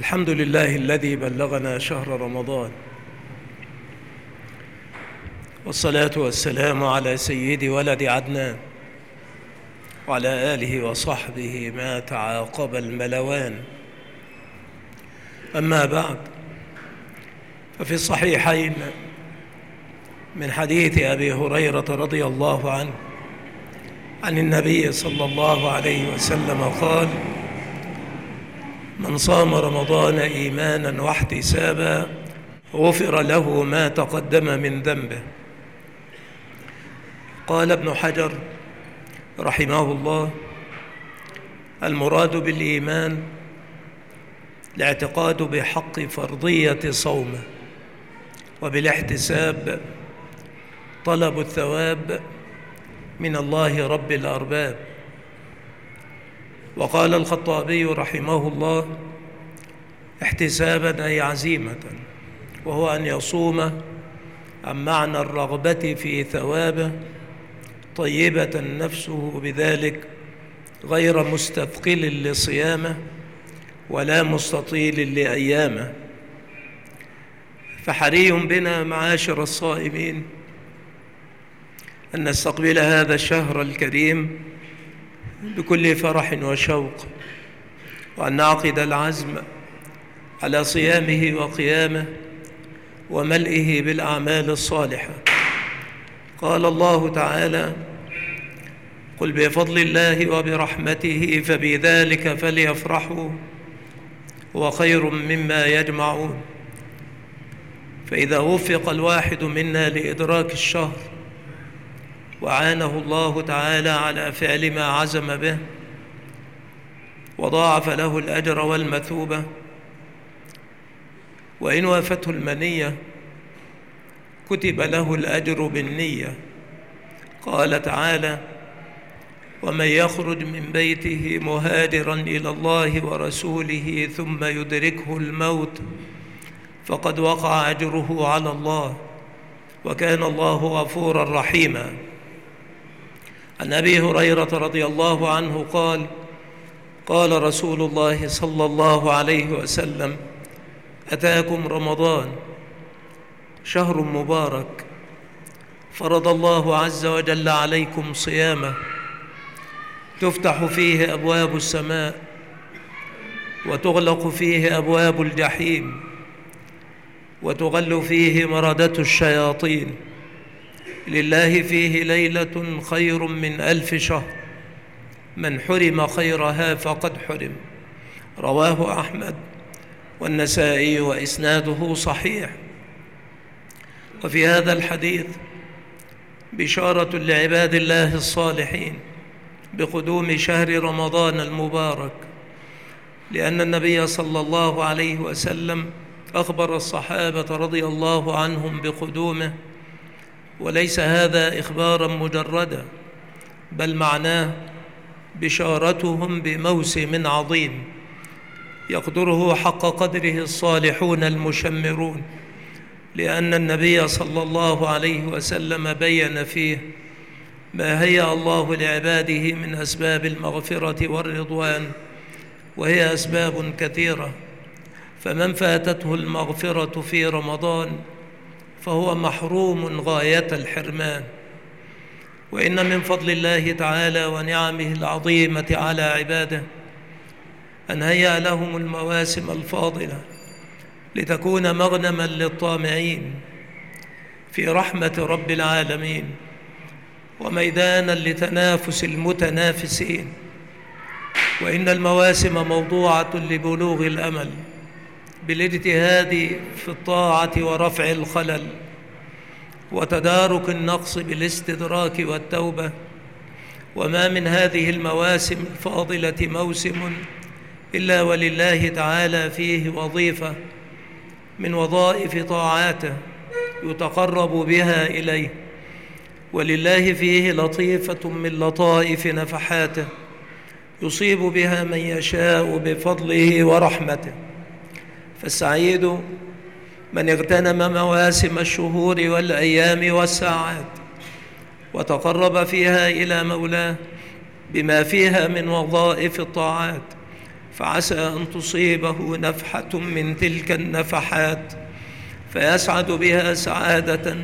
الحمد لله الذي بلغنا شهر رمضان، والصلاة والسلام على سيد ولد عدنان وعلى آله وصحبه ما تعاقب الملوان. أما بعد، ففي الصحيحين من حديث أبي هريرة رضي الله عنه عن النبي صلى الله عليه وسلم قال: من صام رمضان إيمانا واحتسابا غفر له ما تقدم من ذنبه. قال ابن حجر رحمه الله: المراد بالإيمان الاعتقاد بحق فرضية صومه، وبالاحتساب طلب الثواب من الله رب الأرباب. وقال الخطابي رحمه الله: احتسابا أي عزيمة، وهو أن يصوم عن معنى الرغبة في ثوابه طيبة نفسه بذلك، غير مستثقل لصيامه ولا مستطيل لأيامه. فحري بنا معاشر الصائمين أن نستقبل هذا الشهر الكريم بكل فرح وشوق، وأن نعقد العزم على صيامه وقيامه وملئه بالأعمال الصالحة. قال الله تعالى: قل بفضل الله وبرحمته فبذلك فليفرحوا هو خير مما يجمعون. فإذا وفق الواحد منا لإدراك الشهر وعانه الله تعالى على فعل ما عزم به، وضاعف له الأجر والمثوبة. وإن وافته المنية كتب له الأجر بالنية. قال تعالى: ومن يخرج من بيته مهاجرا إلى الله ورسوله ثم يدركه الموت فقد وقع أجره على الله، وكان الله غفورا رحيما. عن أبي هريرة رضي الله عنه قال: قال رسول الله صلى الله عليه وسلم: أتاكم رمضان شهر مبارك، فرض الله عز وجل عليكم صيامه، تفتح فيه أبواب السماء وتغلق فيه أبواب الجحيم وتغل فيه مردة الشياطين، لله فيه ليلة خير من 1000 شهر، من حرم خيرها فقد حرم. رواه أحمد والنسائي وإسناده صحيح. وفي هذا الحديث بشارة لعباد الله الصالحين بقدوم شهر رمضان المبارك، لأن النبي صلى الله عليه وسلم أخبر الصحابة رضي الله عنهم بقدومه، وليس هذا إخبارا مجردا، بل معناه بشارتهم بموسم عظيم يقدره حق قدره الصالحون المشمرون، لأن النبي صلى الله عليه وسلم بين فيه ما هيأ الله لعباده من أسباب المغفرة والرضوان، وهي أسباب كثيرة. فمن فاتته المغفرة في رمضان فهو محروم غاية الحرمان. وإن من فضل الله تعالى ونعمه العظيمة على عباده أن هيأ لهم المواسم الفاضلة لتكون مغنما للطامعين في رحمة رب العالمين، وميدانا لتنافس المتنافسين. وإن المواسم موضوعة لبلوغ الأمل بالاجتهاد في الطاعة ورفع الخلل، وتدارك النقص بالاستدراك والتوبة. وما من هذه المواسم الفاضلة موسم إلا ولله تعالى فيه وظيفة من وظائف طاعاته يتقرب بها إليه، ولله فيه لطيفة من لطائف نفحاته يصيب بها من يشاء بفضله ورحمته. فالسعيد من اغتنم مواسم الشهور والأيام والساعات وتقرب فيها إلى مولاه بما فيها من وظائف الطاعات، فعسى أن تصيبه نفحة من تلك النفحات فيسعد بها سعادة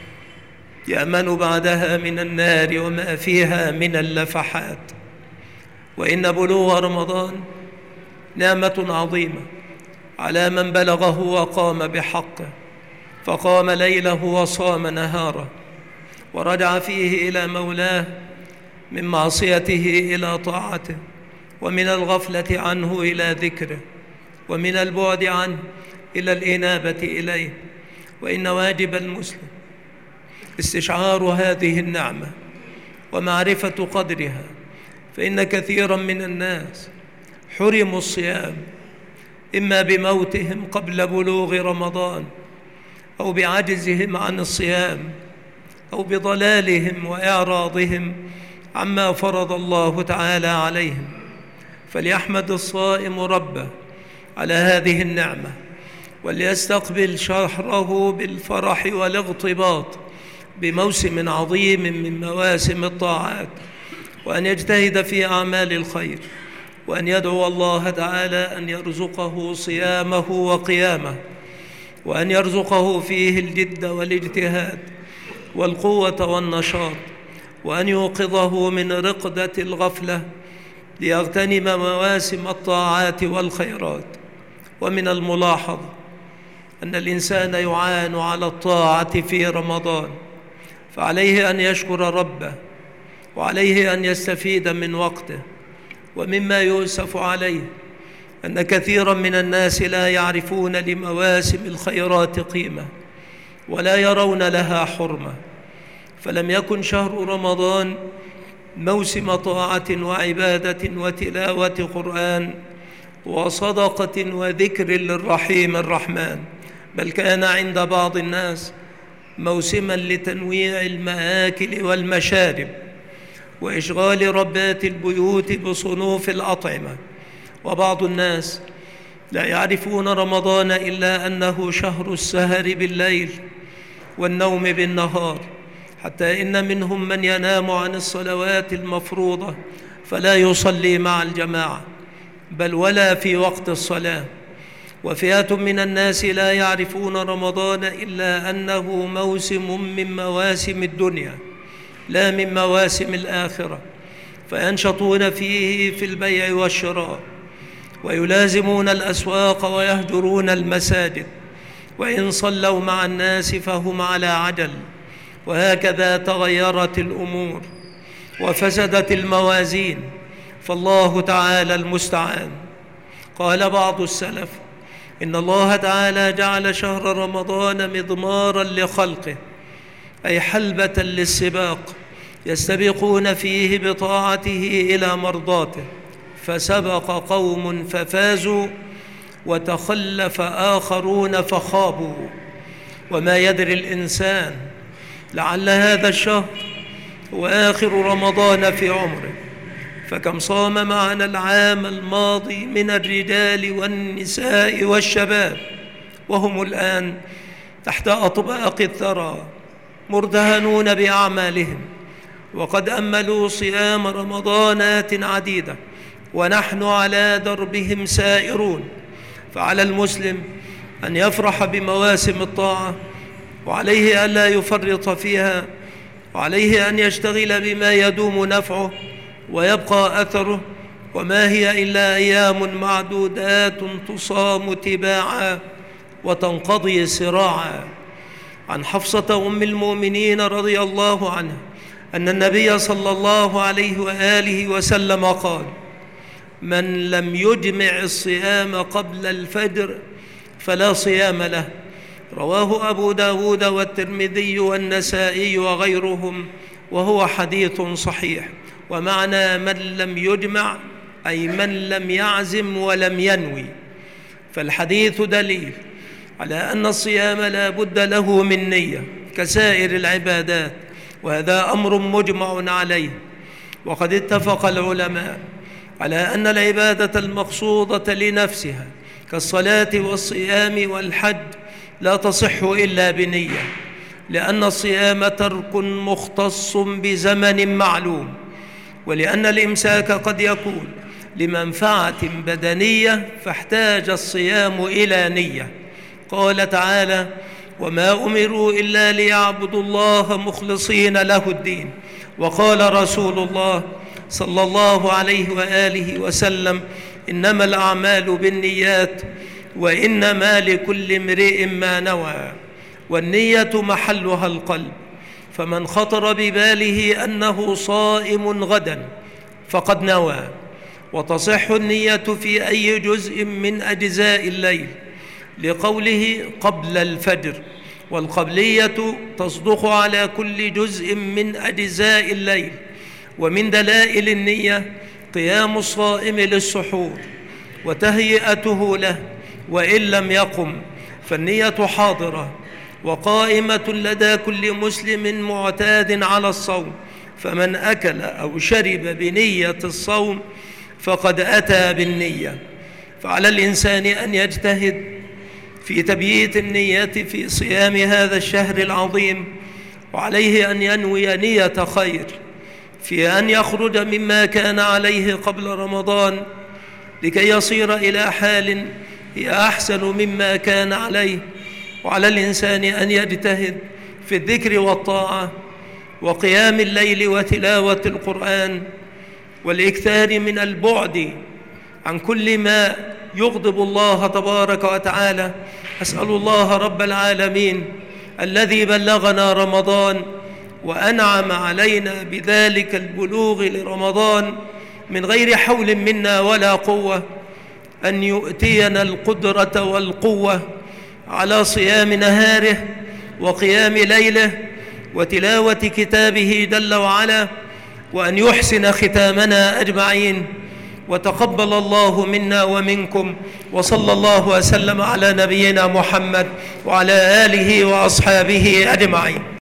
يأمن بعدها من النار وما فيها من اللفحات. وإن بلوغ رمضان نعمة عظيمة على من بلغه وقام بحقه، فقام ليله وصام نهاره، ورجع فيه إلى مولاه من معصيته إلى طاعته، ومن الغفلة عنه إلى ذكره، ومن البعد عنه إلى الإنابة إليه. وإن واجب المسلم استشعار هذه النعمة ومعرفة قدرها، فإن كثيرا من الناس حرموا الصيام إما بموتهم قبل بلوغ رمضان، أو بعجزهم عن الصيام، أو بضلالهم وإعراضهم عما فرض الله تعالى عليهم. فليحمد الصائم ربه على هذه النعمة، وليستقبل شهره بالفرح والاغتباط بموسم عظيم من مواسم الطاعات، وأن يجتهد في أعمال الخير، وأن يدعو الله تعالى أن يرزقه صيامه وقيامه، وأن يرزقه فيه الجد والاجتهاد والقوة والنشاط، وأن يوقظه من رقدة الغفلة ليغتنم مواسم الطاعات والخيرات. ومن الملاحظ أن الإنسان يعان على الطاعة في رمضان، فعليه أن يشكر ربه، وعليه أن يستفيد من وقته. ومما يؤسف عليه أن كثيرا من الناس لا يعرفون لمواسم الخيرات قيمة، ولا يرون لها حرمة. فلم يكن شهر رمضان موسم طاعة وعبادة وتلاوة قرآن وصدقة وذكر للرحيم الرحمن، بل كان عند بعض الناس موسما لتنويع المآكل والمشارب، وإشغال ربات البيوت بصنوف الأطعمة. وبعض الناس لا يعرفون رمضان إلا أنه شهر السهر بالليل والنوم بالنهار، حتى إن منهم من ينام عن الصلوات المفروضة فلا يصلي مع الجماعة بل ولا في وقت الصلاة. وفئة من الناس لا يعرفون رمضان إلا أنه موسم من مواسم الدنيا لا من مواسم الآخرة، فينشطون فيه في البيع والشراء، ويلازمون الأسواق ويهجرون المساجد، وإن صلوا مع الناس فهم على عجل. وهكذا تغيرت الأمور وفسدت الموازين، فالله تعالى المستعان. قال بعض السلف إن الله تعالى جعل شهر رمضان مضمارا لخلقه، أي حلبة للسباق يستبقون فيه بطاعته إلى مرضاته، فسبق قوم ففازوا وتخلف آخرون فخابوا. وما يدري الإنسان لعل هذا الشهر هو آخر رمضان في عمره، فكم صام معنا العام الماضي من الرجال والنساء والشباب، وهم الآن تحت أطباق الثرى مرتهنون بأعمالهم، وقد أملوا صيام رمضانات عديدة ونحن على دربهم سائرون. فعلى المسلم أن يفرح بمواسم الطاعة، وعليه ألا يفرط فيها، وعليه أن يشتغل بما يدوم نفعه ويبقى أثره. وما هي إلا أيام معدودات تصام تباعا وتنقضي سراعا. عن حفصة أم المؤمنين رضي الله عنها أن النبي صلى الله عليه وآله وسلم قال: من لم يجمع الصيام قبل الفجر فلا صيام له. رواه أبو داود والترمذي والنسائي وغيرهم، وهو حديث صحيح. ومعنى من لم يجمع أي من لم يعزم ولم ينوي. فالحديث دليل على أن الصيام لا بد له من نية كسائر العبادات، وهذا أمر مجمع عليه. وقد اتفق العلماء على أن العبادة المقصودة لنفسها كالصلاة والصيام والحج لا تصح إلا بنية، لأن الصيام ترك مختص بزمن معلوم، ولأن الإمساك قد يكون لمنفعة بدنية فاحتاج الصيام إلى نية. قال تعالى: وما أمروا إلا ليعبدوا الله مخلصين له الدين. وقال رسول الله صلى الله عليه وآله وسلم: إنما الأعمال بالنيات وإنما لكل امرئ ما نوى. والنية محلها القلب، فمن خطر بباله أنه صائم غدا فقد نوى. وتصح النية في أي جزء من أجزاء الليل، لقوله قبل الفجر، والقبلية تصدق على كل جزء من أجزاء الليل. ومن دلائل النية قيام الصائم للسحور وتهيئته له وإن لم يقم، فالنية حاضرة وقائمة لدى كل مسلم معتاد على الصوم، فمن أكل أو شرب بنية الصوم فقد أتى بالنية. فعلى الإنسان أن يجتهد في تبييت النية في صيام هذا الشهر العظيم، وعليه أن ينوي نية خير في أن يخرج مما كان عليه قبل رمضان لكي يصير إلى حال هي أحسن مما كان عليه. وعلى الإنسان أن يجتهد في الذكر والطاعة وقيام الليل وتلاوة القرآن والإكثار من البعد عن كل ما يغضب الله تبارك وتعالى. أسأل الله رب العالمين الذي بلغنا رمضان وأنعم علينا بذلك البلوغ لرمضان من غير حول منا ولا قوة، أن يؤتينا القدرة والقوة على صيام نهاره وقيام ليله وتلاوة كتابه جل وعلا، وأن يحسن ختامنا أجمعين. وتقبل الله منا ومنكم، وصلى الله وسلم على نبينا محمد وعلى آله وأصحابه أجمعين.